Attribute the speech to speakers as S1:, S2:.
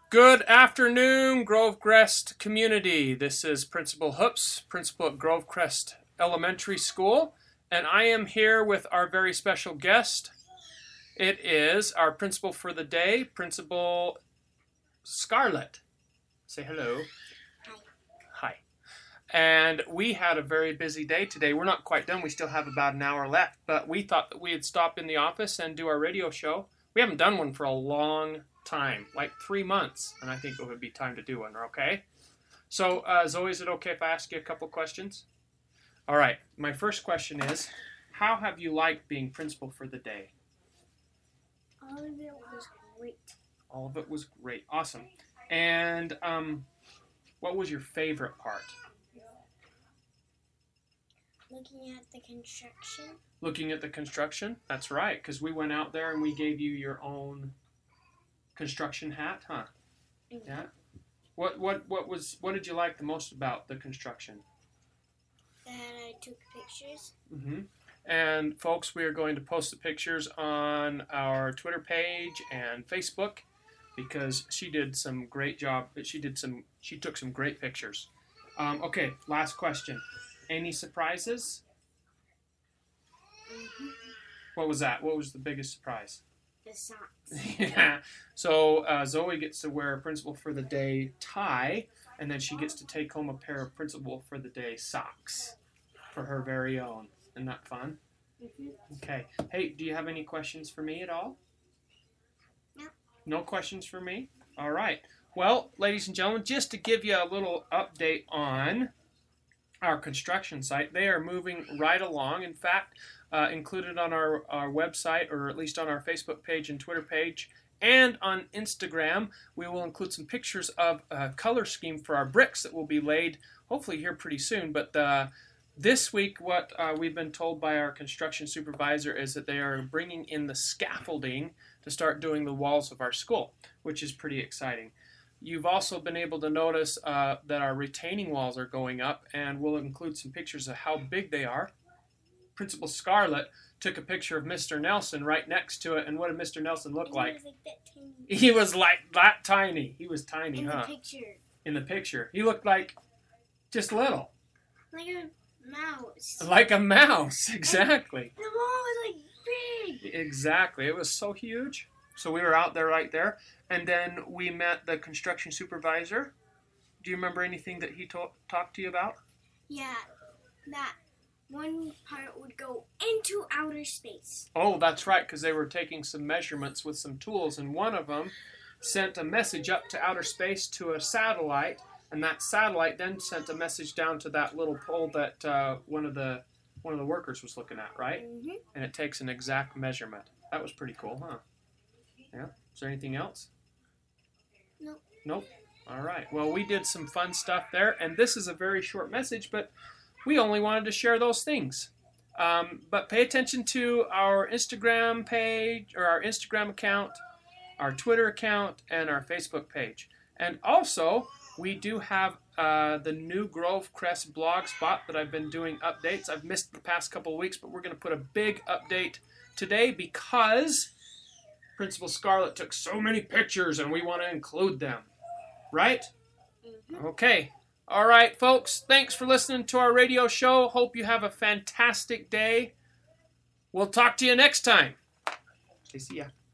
S1: Good afternoon, Grovecrest community. This is Principal Hoops, principal at Grovecrest Elementary School, and I am here with our very special guest. It is our principal for the day, Principal Scarlett. Say hello.
S2: Hi.
S1: Hi. And we had a very busy day today. We're not quite done. We still have about an hour left, but we thought that we'd stop in the office and do our radio show. We haven't done one for a long time, like 3 months, and I think it would be time to do one, okay? So, Zoe, is it okay if I ask you a couple questions? All right, my first question is, how have you liked being principal for the day?
S2: All of it was great.
S1: All of it was great. Awesome. And what was your favorite part?
S2: Looking at the construction.
S1: Looking at the construction? That's right, because we went out there and we gave you your own construction hat, huh?
S2: Mm-hmm.
S1: Yeah. What did you like the most about the construction?
S2: That I took pictures.
S1: Mm-hmm. And folks, we are going to post the pictures on our Twitter page and Facebook because she did some great job. She took some great pictures. Okay, last question. Any surprises?
S2: Mm-hmm.
S1: What was that? What was the biggest surprise?
S2: The socks.
S1: Yeah. So Zoe gets to wear a Principal for the Day tie, and then she gets to take home a pair of Principal for the Day socks for her very own. Isn't that fun?
S2: Mm-hmm.
S1: Okay. Hey, do you have any questions for me at all?
S2: No.
S1: No questions for me? All right. Well, ladies and gentlemen, just to give you a little update on our construction site, they are moving right along. In fact, included on our website, or at least on our Facebook page and Twitter page, and on Instagram, we will include some pictures of a color scheme for our bricks that will be laid hopefully here pretty soon. But this week, what we've been told by our construction supervisor is that they are bringing in the scaffolding to start doing the walls of our school, which is pretty exciting. You've also been able to notice that our retaining walls are going up, and we'll include some pictures of how big they are. Principal Scarlett took a picture of Mr. Nelson right next to it, and what did Mr. Nelson look like?
S2: He was like that tiny.
S1: He was like that tiny. He was tiny,
S2: In
S1: huh?
S2: the picture.
S1: In the picture. He looked like just little.
S2: Like a mouse.
S1: Like a mouse, exactly.
S2: The wall was like big.
S1: Exactly. It was so huge. So we were out there right there, and then we met the construction supervisor. Do you remember anything that he talked to you about?
S2: Yeah, that one part would go into outer space.
S1: Oh, that's right, because they were taking some measurements with some tools, and one of them sent a message up to outer space to a satellite, and that satellite then sent a message down to that little pole that one of the workers was looking at, right?
S2: Mm-hmm.
S1: And it takes an exact measurement. That was pretty cool, huh? Yeah. Is there anything else?
S2: Nope.
S1: Nope. All right. Well, we did some fun stuff there, and this is a very short message, but we only wanted to share those things. But pay attention to our Instagram page, or our Instagram account, our Twitter account, and our Facebook page. And also, we do have the new Grovecrest blog spot that I've been doing updates. I've missed the past couple of weeks, but we're going to put a big update today because Principal Scarlett took so many pictures and we want to include them. Right?
S2: Mm-hmm.
S1: Okay. All right, folks. Thanks for listening to our radio show. Hope you have a fantastic day. We'll talk to you next time. Okay, see ya.